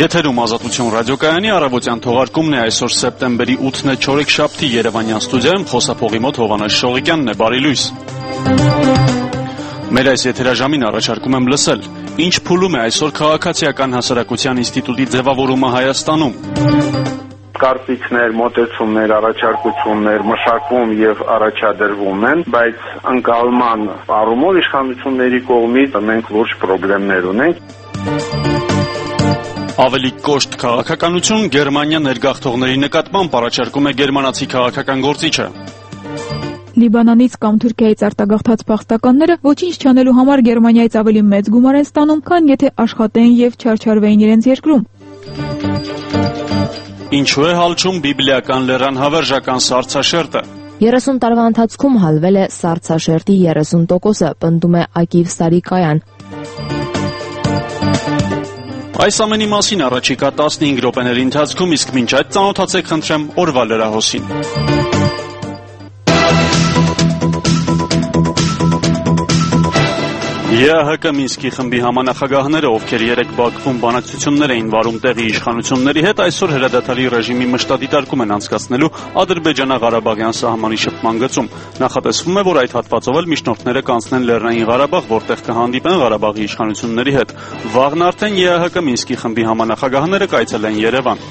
Եթերում Ազատություն ռադիոկայանի առավոտյան թողարկումն է այսօր սեպտեմբերի 8-ը չորեքշաբթի Երևանյան ստուդիայում խոսափողի մոտ Հովհաննես Շողիկյանն է, բարի լույս։ Մեր այս եթերաժամին առաջարկում եմ լսել. ինչ փուլում է այսօր Քաղաքացիական հասարակության ինստիտուտի ձևավորումը Հայաստանում։ Կարծիքներ, մոտեցումներ, առաջարկություններ մշակվում եւ առաջադրվում են, բայց ընկալման առումով իշխանությունների կողմից մենք լուրջ խնդիրներ ունենք։ Ավելի կոշտ քաղաքականություն Գերմանիա ներգաղթողների նկատմամբ առաջարկում է գերմանացի քաղաքական գործիչը։ Լիբանանից կամ Թուրքիայից արտագաղթած փախստականները ոչինչ չանելու համար Գերմանիայից ավելի մեծ գումար են ստանում, քան եթե աշխատեին եւ չարչարվեին իրենց երկրում։ Ինչու է հալչում բիբլիական լեռան հավերժական սառցաշերտը։ 30 տարվա ընթացքում հալվել է սառցաշերտի 30%-ը, պնդում է Ակիվ Սարիկայան։ Այս ամենի մասին առաջիկա 15 րոպեների ընթացքում, իսկ մինչ այդ ծանոթացեք խնդրեմ օրվա լրահոսին։ ԵԱՀԿ Մինսկի խմբի համանախագահները, ովքեր երեկ Բաքվում բանակցություններ էին վարում տեղի իշխանությունների հետ, այսօր հրադադարի ռեժիմի մշտադիտարկում են անցկացնելու Ադրբեջանա-Ղարաբաղյան սահմանի շփման գծում։ Նախատեսվում է, որ այդ հատվածով էլ միջնորդները կանցնեն Լեռնային Ղարաբաղ, որտեղ կհանդիպեն Ղարաբաղի իշխանությունների հետ։ Վաղն արդեն ԵԱՀԿ Մինսկի խմբի համանախագահները կայցելեն Երևան։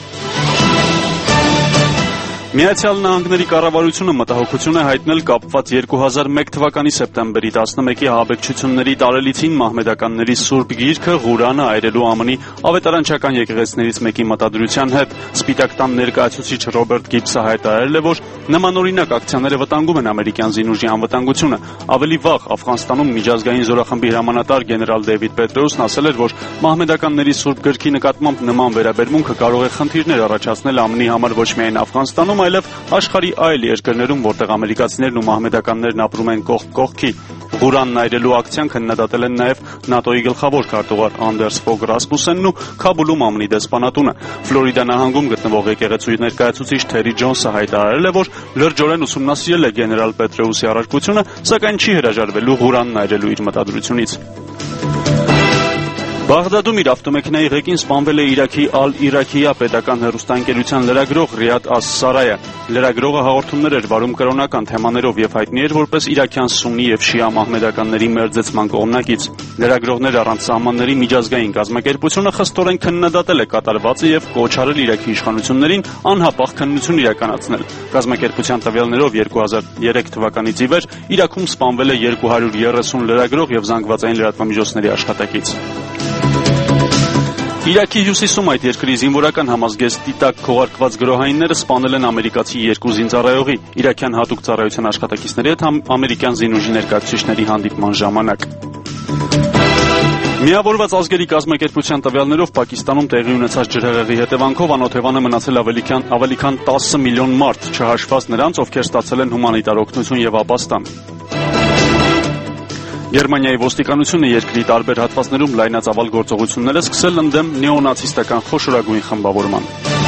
Միացյալ Նահանգների կառավարությունը մտահոգություն է հայտնել կապված 2001 թվականի սեպտեմբերի 11-ի ահաբեկչությունների տարելիցին մահմեդականների Սուրբ Գիրքը Ղուրանը այրելու ԱՄՆ-ի ավետարանչական եկեղեցիներից մեկի մտադրության հետ։ Սպիտակ տան ներկայացուցիչ Ռոբերտ Գիբսը հայտարարել է, որ նմանօրինակ ակցիաները վտանգում են ամերիկյան զինուժի անվտանգությունը։ Ավելի վաղ Աֆղանստանում միջազգային զորախմբի հրամանատար գեներալ Դեյվիդ Պետրոսն ասել էր, որ մահմեդականների Սուրբ Գրքի նկատմամբ նման վերաբերմունքը կարող է խնդիրներ առաջացնել ԱՄՆ-ի համար ոչ միայն Աֆղանստանում, այլև աշխարհի այլ երկրներում, որտեղ ամերիկացիներն ու մահմեդականներն ապրում են կողք կողքի։ Ղուրանն այրելու ակցիան քննադատել են նաև ՆԱՏՕ-ի գլխավոր քարտուղար Անդերս Ֆոգ Ռասմուսենն ու Քաբուլում ԱՄՆ-ի դեսպանատունը։ Ֆլորիդա նահանգում գտնվող եկեղեցու ներկայացուցիչ Թերի Ջոնսը հայտարարել է, որ լրջորեն ուսումնասիրել է գեներալ Պետրեուսի առարկությունը, սակայն չի հրաժարվելու Ղուրանն այրելու իր մտադրությունից։ Բաղդադում իր ավտոմեքենայի ղեկին սպանվել է Իրաքի Ալ-Իրաքիա պետական հեռուստաընկերության լրագրող Ռիադ Աս-Սարայը։ Լրագրողը հաղորդումներ էր վարում կրոնական թեմաներով եւ հայտնի էր որպես իրաքյան սուննի եւ շիա մահմեդականների մերձեցման կողմնակից։ Լրագրողներ առանց սահմանների միջազգային կազմակերպությունը խստորեն քննադատել է կատարվածը եւ կոչ արել Իրաքի իշխանություններին անհապաղ քննություն իրականացնել։ Կազմակերպության տվյալներով 2003 թվականից ի վեր Իրաքում սպանվել է 230 լրագրող եւ զանգվածային լրատվամիջոցների աշխատակից։ Իրաքի հյուսիսում այդ երկրի զինվորական համազգեստի տակ քողարկված գրոհայինները սպանել են ամերիկացի 2 զինծառայողի, իրաքյան հատուկ ծառայության աշխատակիցների հետ ամերիկյան զինուժի ներկայացուցիչների հանդիպման ժամանակ։ Միավորված ազգերի կազմակերպության տվյալներով Պակիստանում տեղի ունեցած ջրհեղեղի հետևանքով անօթևան է մնացել ավելի քան 10 միլիոն մարդ, չհաշված նրանց, ովքեր ստացել են հումանիտար օգնություն եւ ապաստան։ Գերմանիայի ոստիկանությունը երկրի տարբեր հատվածներում լայնածավալ գործողություններ է սկսել ընդդեմ նեոնացիստական խոշորագույն խմբավորման։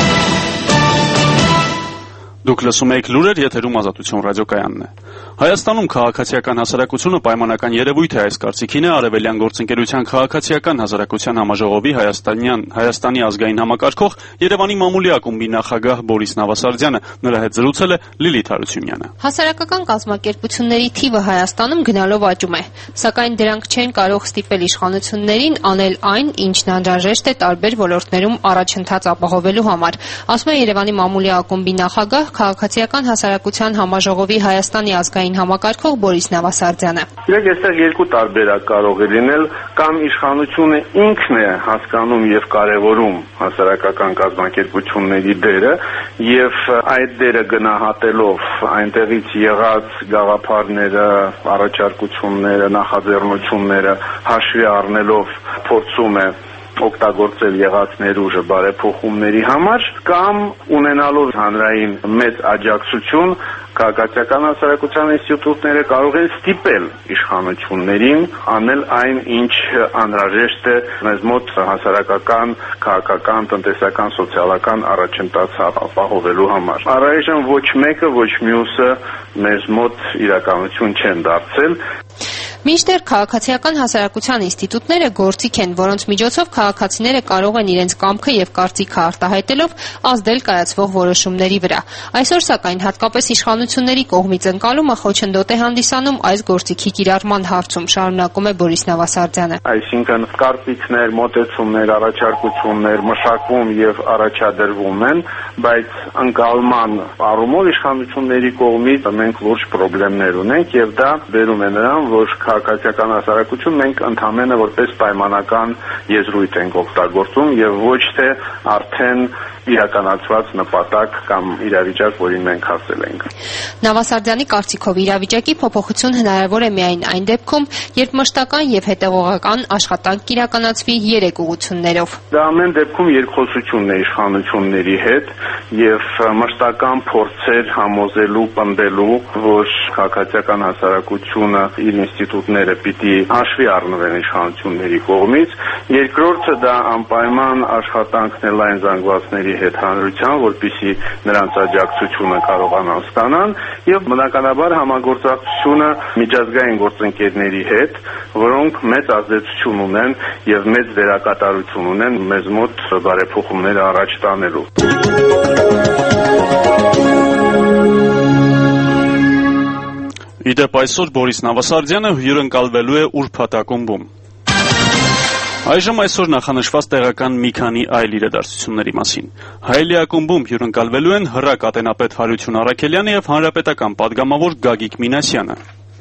Դուք լսում եք լուրեր, եթերում Ազատություն ռադիոկայանն է։ Հայաստանում քաղաքացիական հասարակությունը պայմանական երևույթ է, այս կարծիքին է Արևելյան գործընկերության քաղաքացիական հասարակության համաժողովի Հայաստանի ազգային համակարգող Երևանի մամուլի ակումբի նախագահ Բորիս Նավասարդյանը, նրա հետ զրուցել է Լիլիթ Հարությունյանը։ Հասարակական կազմակերպությունների թիվը Հայաստանում գնալով աճում է, սակայն դրանք չեն կարող ստիպել իշխանություններին անել այն, ինչն անհրաժեշտ է տարբեր ոլորտներում առաջընթաց ապահովելու համար, ասում է Երևանի մամուլի ակումբի նախագահ քաղաքացիական հասարակության համաժողովի Հայաստանի ազգային համակարգող Բորիս Նավասարդյանը։ Իրենք այստեղ երկու տարբերակ կարող է լինել, կամ իշխանությունը ինքն է հասկանում եւ կարեւորում հասարակական կազմակերպությունների դերը եւ այդ դերը գնահատելով այնտեղից եղած գաղափարները, առաջարկությունները, նախաձեռնությունները հաշվի առնելով փորձում է օգտագործել եղած ներուժը բարեփոխումների համար, կամ ունենալով հանրային մեծ աջակցություն քաղաքացիական հասարակության ինստիտուտները կարող են ստիպել իշխանություններին անել այն, ինչ անհրաժեշտ է մեզ մոտ հասարակական, քաղաքական, տնտեսական, սոցիալական առաջընթաց ապահովելու համար։ Առայժմ ոչ մեկը, ոչ մյուսը մեզ մոտ իրականություն չեն դարձել։ Մինչդեռ քաղաքացիական հասարակության ինստիտուտները գործիք են, որոնց միջոցով քաղաքացիները կարող են իրենց կամքը եւ կարծիքը արտահայտելով ազդել կայացվող որոշումների վրա։ Այսօր սակայն հատկապես իշխանությունների կողմից ընկալումը խոչընդոտ է հանդիսանում այս գործիքի կիրառման հարցում, շարունակում է Բորիս Նավասարդյանը։ Այսինքն կարծիքներ, մոտեցումներ, առաջարկություններ մշակվում եւ առաջադրվում են, բայց ընկալման առումով իշխանությունների կողմից մենք լուրջ խնդիրներ ունենք եւ դա բերում է նրան, որ քաղաքացիական հասարակություն մենք ընդհանրապես որպես պայմանական եզրույթ ենք օգտագործում եւ ոչ թե արդեն իրականացված նպատակ կամ իրավիճակ, որին մենք հասել ենք։ Նավասարդյանի կարծիքով իրավիճակի փոփոխություն հնարավոր է միայն այն դեպքում, երբ մշտական եւ հետեւողական աշխատանք կիրականացվի 3 ուղղություններով։ Դա ամեն դեպքում երկխոսությունն է իշխանությունների հետ եւ մշտական փորձեր համոզելու, պնդելու, որ քաղաքացիական հասարակությունը իր ինստիտուտները պիտի հաշվի առնվեն իշխանությունների կողմից։ Երկրորդը դա անպայման աշխատանքն է լայն զանգվածների հետ հանրության, որպեսզի նրանց աջակցությունը կարողանան ստանան եւ բնականաբար համագործակցությունը միջազգային գործընկերների հետ, որոնք մեծ ազդեցություն ունեն եւ մեծ դերակատարություն ունեն մեզ մոտ բարեփոխումները առաջ տանելու։ Իդեպ այսօր Բորիս Նավասարդյանը հյուրընկալվելու է ուրբաթ ակումբում։ Այսօր նախանշված տեղական մի քանի այլ իրադարձությունների մասին։ Հայելի ակումբում հյուրընկալվելու են հռակ ատենապետ Հարություն Առաքելյանը եւ հանրապետական падգամավոր Գագիկ Մինասյանը։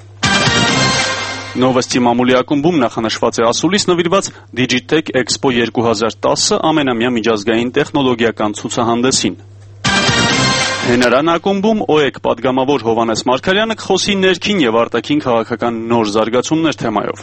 Նովոստի մամուլի ակումբում նախանշված է ասուլիս նվիրված Digitech Expo 2010 ամենամյա միջազգային տեխնոլոգիական ցուցահանդեսին։ Հենարան ակումբում ՕԵԿ падգամավոր Հովհաննես Մարգարյանը կխոսի ներքին եւ արտաքին քաղաքական նոր զարգացումներ թեմայով։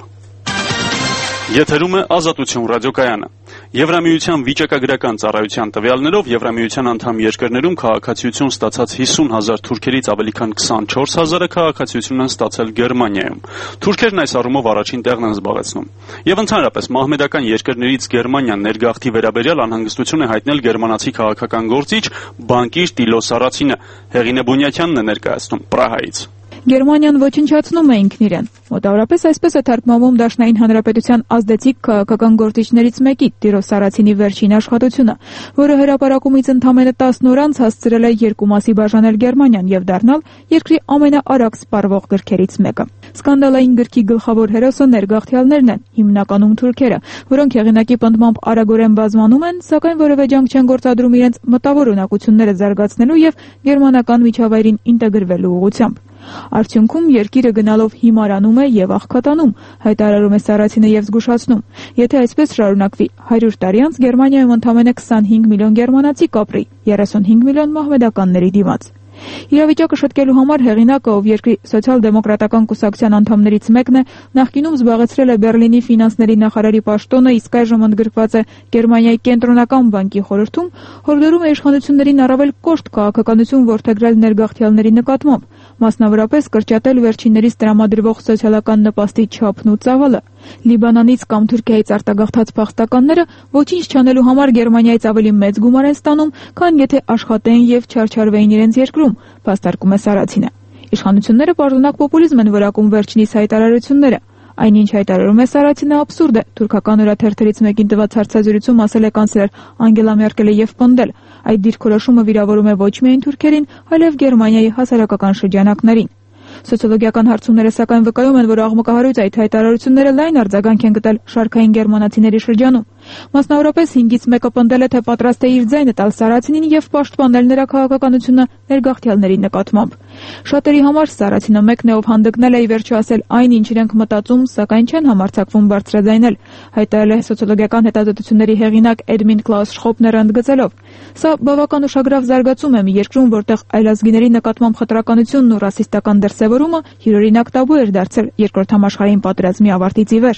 Եթերում է Ազատություն ռադիոկայանը։ Եվրամիության վիճակագրական ծառայության տվյալներով Եվրամիության անդամ երկրներում քաղաքացիություն ստացած 50,000 թուրքերից ավելի քան 24,000-ը քաղաքացիություն են ստացել Գերմանիայում։ Թուրքերն այս առումով առաջին տեղն են զբաղեցնում։ Եվ ընդհանրապես մահմեդական երկրներից Գերմանիան ներգաղթի վերաբերյալ անհանգստություն է հայտնել գերմանացի քաղաքական գործիչ բանկիր Տիլո Սարացինը։ Հեղինե Բունյակյանն է ներկայացնում Պրահայից։ Գերմանիան ոչնչացնում է ինքն իրեն։ Մոտավորապես այսպես է թարգմանվում Դաշնային Հանրապետության ազդեցիկ քաղաքական գործիչներից մեկի Տիրոս Սարացինի վերջին աշխատությունը, որը հրապարակումից ընդամենը 10 օր անց հասցրել է երկու մասի բաժանել Գերմանիան եւ դառնալ երկրի ամենաարագ սպառվող գրքերից մեկը։ Սկանդալային գրքի գլխավոր հերոսը ներգաղթյալներն են, հիմնականում թուրքերը, որոնք հեղինակի պնդմամբ արագորեն բազմանում են, սակայն որևէ ջանք չեն գործադրում իրենց մտավոր ունակությունները զարգացնելու եւ գերմանական միջավայրին ինտեգրվելու ուղղությամբ։ Արդյունքում երկիրը գնալով հիմարանում է եւ աղքատանում, հայտարարում է Սարացինը եւ զգուշացնում. եթե այսպես շարունակվի 100 տարի անց Գերմանիայում ընդամենը 25 միլիոն գերմանացի կապրի 35 միլիոն մահմեդականների դիմաց։ Իրավիճակը շտկելու համար հեղինակը, ով երկրի սոցիալ-դեմոկրատական կուսակցության անդամներից մեկն է, նախկինում զբաղեցրել է Բեռլինի ֆինանսների նախարարի պաշտոնը, իսկ այժմ ընդգրկված է Գերմանիայի կենտրոնական բանկի խորհրդում, հորդորում է իշխանություններին առավել կոշտ քաղաքականություն որդեգրել ներգաղթյալների նկատմամբ, մասնավորապես կրճատել վերջիններիս տրամադրվող սոցիալական նպաստի չափն ու ծավալը։ Լիբանանից կամ Թուրքիայից արտագաղթած փախստականները ոչինչ չանելու համար Գերմանիայից ավելի մեծ գումար են ստանում, քան եթե աշխատեն եւ չարչարվեին իրենց երկրում, փաստարկում է Սարացինը։ Իշխանությունները պարզունակ պոպուլիզմ են որակում վերջինիս հայտարարությունները։ Այնինչ հայտարարում է Սարացինը աբսուրդ է, թուրքական օրաթերթերից մեկին տված հարցազրույցում ասել է կանցլեր Անգելա Մերկելը եւ պնդել. այդ դիրքորոշումը վիրավորում է ոչ միայն թուրքերին, այլև Գերմանիայի հասարակական շրջանակներին։ Սոցիոլոգիական հարցումները սակայն վկայում են, որ աղմկահարույց այդ հայտարարությունները լայն արձագանք են գտել շարքային գերմանացիների շրջանում։ Մասնավորապես 5-ից մեկը պնդել է, թե պատրաստ է իր ձայնը տալ Սարացինին եւ պաշտպանել նրա քաղաքականությունը ներգաղթյալների նկատմամբ։ Շատերի համար Սարացինը մեկն է, ով հանդգնել է ի վերջո ասել այն, ինչ իրենք մտածում, սակայն չեն համարձակվում բարձրաձայնել, հայտարարել է սոցիոլոգիական հետազոտությունների հեղինակ Էդմին Կլաուս Շխոպները ընդգծելով. Սա բավական ուշագրավ զարգացում է մի երկրում, որտեղ այլազգիների նկատմամբ խտրականությունն ու ռասիստական դրսևորումը յուրօրինակ տաբու էր դարձել Երկրորդ համաշխարհային պատերազմի ավարտից ի վեր։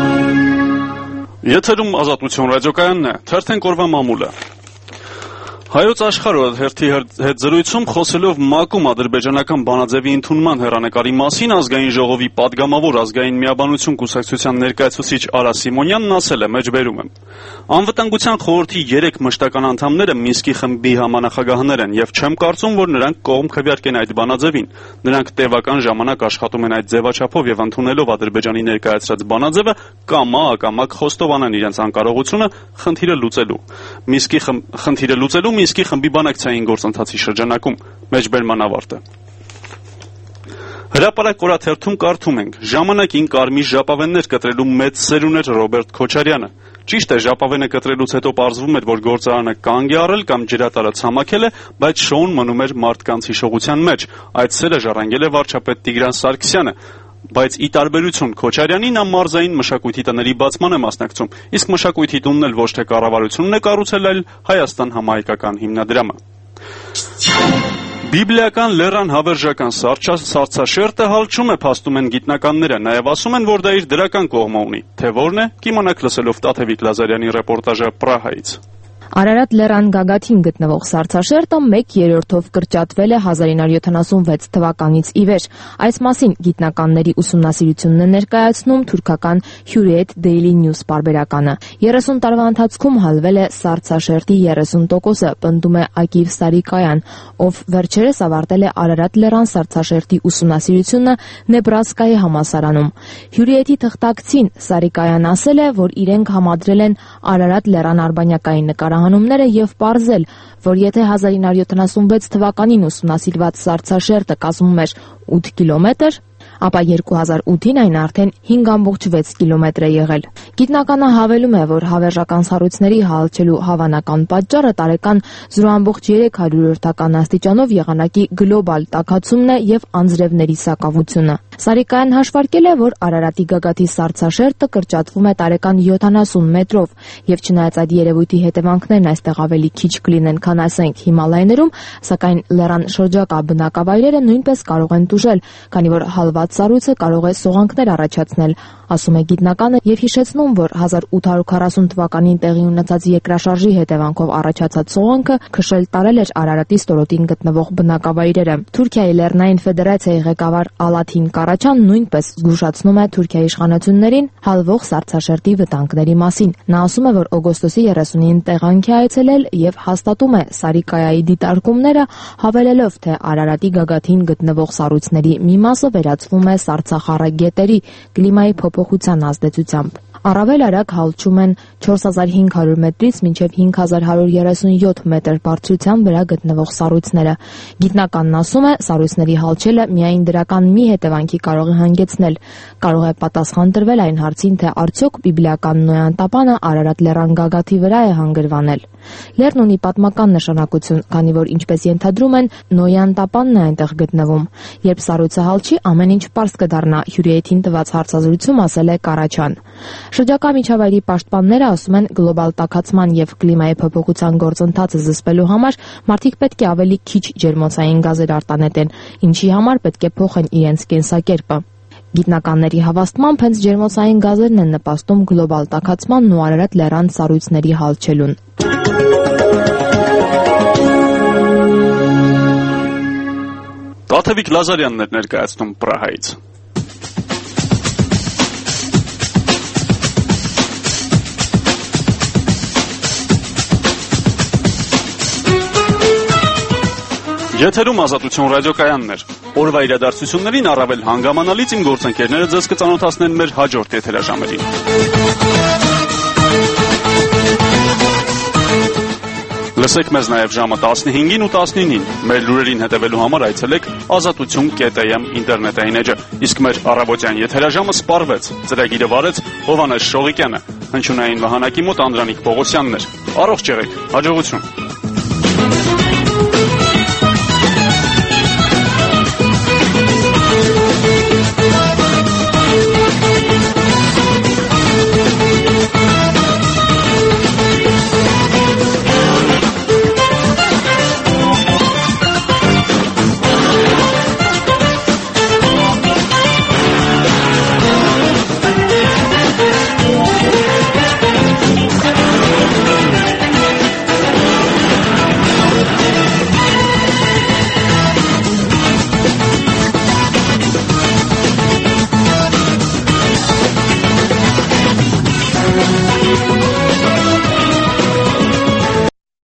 Եթերում Ազատություն ռադիոկայանն է, թերթենք օրվա մամուլը։ Հայոց աշխարհը հերթի հետ զրույցում խոսելով ՄԱԿ-ում ադրբեջանական բանաձևի ընդունման հեռանկարի մասին ազգային ժողովի падգամավոր ազգային միաբանություն կուսակցության ներկայացուցիչ Արա Սիմոնյանն ասել է, մեջբերում եմ. Անվտանգության խորհրդի 3 մշտական անդամները Մինսկի խմբի համանախագահներ են եւ չեմ կարծում, որ նրանք կողմ քվեարկեն այդ բանաձևին։ Նրանք տևական ժամանակ աշխատում են այդ ձևաչափով եւ ընդունելով Ադրբեջանի ներկայացրած բանաձևը կամա-ակամակ խոստովանեն իրենց անկարողությունը խնդիրը լուծելու Մինսկի խմբի բանակցային գործընթացի շրջանակում, մեջբերման ավարտը։ Հրապարակ օրաթերթում կարդում ենք. ժամանակին կարմիր ժապավեններ կտրելու մեծ սերուն էր Ռոբերտ Քոչարյանը։ Ճիշտ է, ժապավենը կտրելուց հետո պարզվում էր, որ գործարանը կանգ է առել կամ ջրատարը ցամաքել է, բայց շոուն մնում էր մարդկանց հիշողության մեջ։ Այդ սերը ժառանգել է վարչապետ Տիգրան Սարգսյանը։ Բայց ի տարբերություն Քոչարյանի նա մարզային մշակույթի տների բացման է մասնակցում, իսկ մշակույթի տունն էլ ոչ թե կառավարությունն է կառուցել, այլ Հայաստան համահայկական հիմնադրամը։ Բիբլիական լեռան հավերժական սառցաշերտը հալչում է, փաստում են գիտնականները, նաև ասում են, որ դա իր դրական կողմը ունի։ Թե որն է, կիմանաք լսելով Տաթևիկ Լազարյանի ռեպորտաժը Պրահայից։ Արարատ լեռան գագաթին գտնվող սառցաշերտը 1/3-ով կրճատվել է 1976 թվականից ի վեր։ Այս մասին գիտնականների ուսումնասիրությունն է ներկայացնում թուրքական Hürriyet Daily News պարբերականը։ 30 տարվա ընթացքում հալվել է սառցաշերտի 30%-ը, պնդում է Ակիվ Սարիկայան, ով վերջերս ավարտել է Արարատ լեռան սառցաշերտի ուսումնասիրությունը Նեբրասկայի համալսարանում։ Hürriyet-ի թղթակցին Սարիկայան ասել է, որ իրենք համադրել են Արարատ լեռան արբանյակային նկարահանումները եւ պարզել, որ եթե 1976 թվականին ուսումնասիրված սառցաշերտը կազմում էր 8 կիլոմետր, ապա 2008-ին այն արդեն 5.6 կիլոմետր է եղել։ Գիտնականը հավելում է, որ հավերժական սառույցների հալչելու հավանական պատճառը տարեկան 0.3 աստիճանով եղանակի գլոբալ տաքացումն է եւ անձրևների սակավությունը։ Սարիկայան հաշվարկել է, որ Արարատի գագաթի սառցաշերտը կրճատվում է տարեկան 70 մետրով, եւ չնայած այդ երևույթի հետևանքներն այստեղ ավելի քիչ կլինեն, քան ասենք Հիմալայներում, սակայն լեռան շրջակա բնակավայրերը նույնպես կարող են տուժել, քանի որ հալված սառույցը կարող է սողանքներ առաջացնել, ասում է գիտնականը եւ հիշեցնում, որ 1840 թվականին տեղի ունեցած երկրաշարժի հետևանքով առաջացած սողանքը քշել տարել էր Արարատի ստորոտին գտնվող բնակավայրերը։ Թուրքիայի Լեռնային ֆեդերացիայի ղեկավար Ալաթին Կարաչան նույնպես զգուշացնում է Թուրքիայի իշխանություններին հալվող սառցաշերտի վտանգների մասին։ Նա ասում է, որ օգոստոսի 30-ին տեղանք է այցելել եւ հաստատում է Սարիկայայի դիտարկումները, հավելելով, թե Արարատի գագաթին գտնվող սառույցների մի մասը վերածվում է սառցախառը կլիմայի փոփոխության ազդեցությամբ։ Առավել արագ հալչում են 4500 մետրից մինչև 5137 մետր բարձրության վրա գտնվող սառույցները։ Գիտնականն ասում է, սառույցների հալչելը միայն դրական մի հետևանքի կարող է հանգեցնել։ Կարող է պատասխան տրվել այն հարցին, թե արդյոք բիբլիական Նոյան տապանը Արարատ լեռան գագաթի վրա է հանգրվանել։ Լեռն ունի պատմական նշանակություն, քանի որ ինչպես ենթադրում են, Նոյան տապանն է այնտեղ գտնվում։ Երբ սառույցը հալչի, ամեն ինչ պարզ կդառնա, Hürriyet-ին տված հարցազրույցում ասել է Կարաչան։ Շրջակա միջավայրի պաշտպանները ասում են, գլոբալ տաքացման եւ կլիմայի փոփոխության գործընթացը զսպելու համար մարդիկ պետք է ավելի քիչ ջերմոցային գազեր արտանետեն, ինչի համար պետք է փոխեն իրենց կենսակերպը։ Գիտնականների հավաստմամբ հենց ջերմոցային գազերն են նպաստում գլոբալ տաքացմանն ու Արարատ լեռան սառույցների հալչելուն։ Տաթևիկ Լազարյանն էր ներկայացնում Պրահայից։ Եթերում Ազատություն ռադիոկայանն էր։ Օրվա իրադարձություններին առավել հանգամանալից իմ գործընկերները ձեզ կծանոթացնեն մեր հաջորդ եթերաժամերին։ Լսեք մեզ նաև ժամը 15-ին ու 19-ին։ Մեր լուրերին հետևելու համար այցելեք azatutun.am ինտերնետային էջը։ Իսկ մեր առավոտյան եթերաժամը սպառվեց։ Ծրագիրը վարեց Հովհաննես Շողիկյանը։ Հնչյունային վահանակի մոտ Անդրանիկ Պողոսյանն էր։ Առողջ եղեք, հաջողություն։